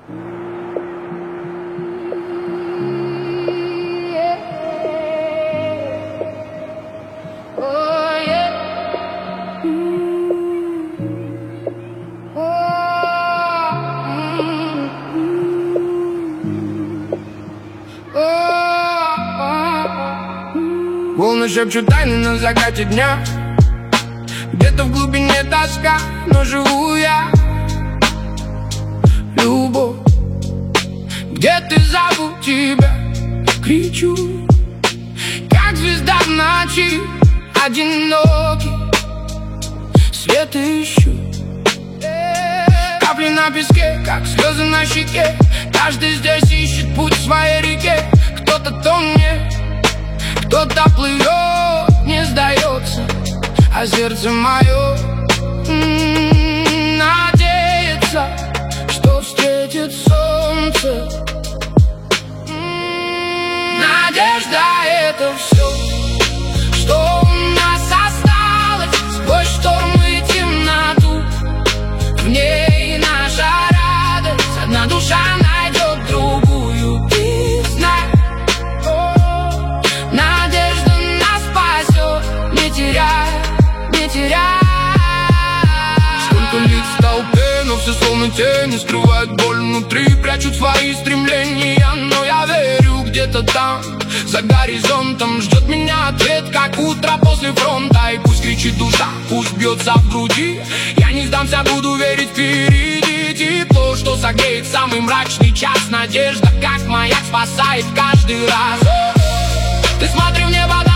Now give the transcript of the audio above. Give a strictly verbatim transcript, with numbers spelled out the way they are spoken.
Волны шепчут тайны на закате дня. Где-то в глубине тоска, но живу я. Любовь, где ты, зову тебя, кричу, как звезда в ночи, одинокий, свет ищу. Капли на песке, как слезы на щеке. Каждый здесь ищет путь в своей реке. Кто-то тонет, кто-то плывет, не сдается, а сердце мое м-м, надеется, что встретит солнце. М-м, надежда — это все, что у нас осталось сквозь шторм и темноту. В ней наша радость, одна душа найдет другую. И знай, надежда нас спасет, не теряй, не теряй. Сколько лиц в толпе, но все словно тени, скрывают боль внутри, прячут свои стремления. Но я верю, где-то там, за горизонтом, ждет меня ответ, как утро после фронта. И пусть кричит душа, пусть бьется в груди, я не сдамся, буду верить впереди. Тепло, что согреет самый мрачный час. Надежда, как маяк, спасает каждый раз. Ты смотри в небо.